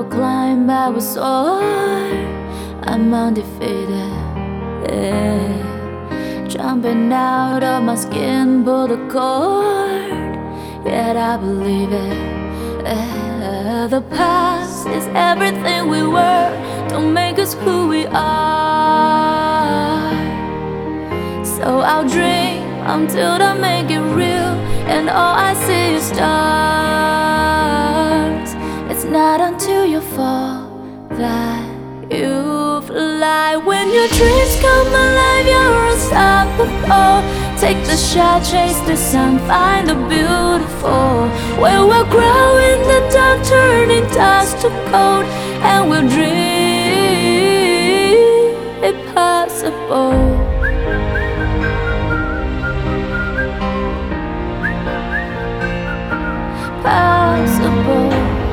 climb, I will soar. I'm undefeated, yeah. Jumping out of my skin, pull the cord, yet I believe it, yeah. The past is everything we were, don't make us who we are. So I'll dream until I make it real, and all I see is stars. It's not until you fall that you fly. When your dreams come alive, you're unstoppable. Take the shot, chase the sun, find the beautiful. Where we'll grow in the dark, turning dust to gold, and we'll dream impossible. Possible.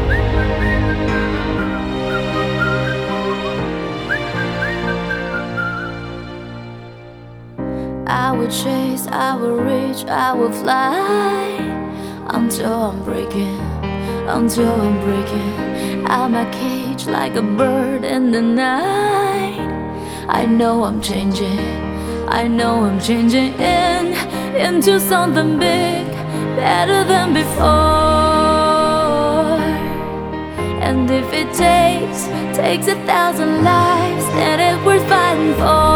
I will chase, I will reach, I will fly until I'm breaking, until I'm breaking out my cage like a bird in the night. I know I'm changing, I know I'm changing into something big, better than before. And if it takes 1,000 lives, then it's worth fighting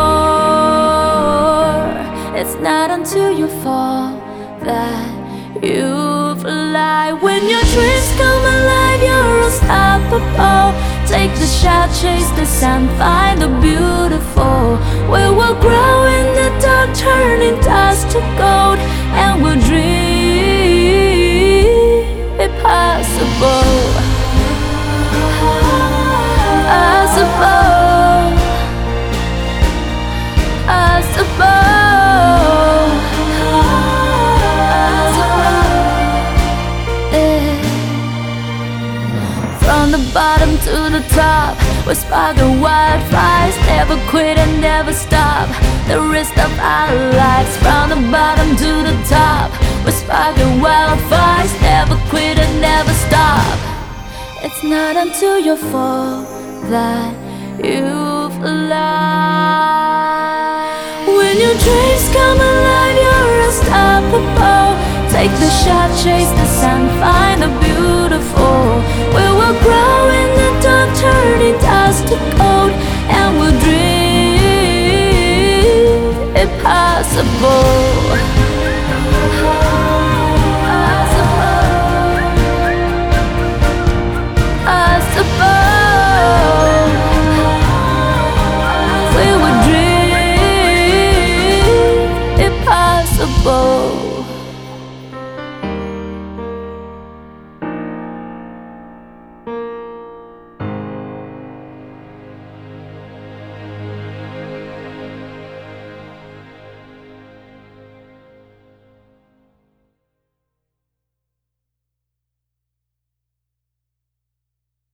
for. It's not until you fall that you fly. When your dreams come alive, you're unstoppable. Take the shot, chase the sun, find the beautiful. We will grow in the dark, turning dust to gold, and we'll dream impossible. Possible, possible, yeah. From the bottom to the top, we're sparking wildfires. Never quit and never stop the rest of our lives. From the bottom to the top, we're sparking wildfires. Never quit and never stop. It's not until you fall that you fly. When your dreams come alive, you're unstoppable. Take the shot, chase the sun, find the beautiful. We will grow in the dark, turning dust to gold, and we'll dream impossible.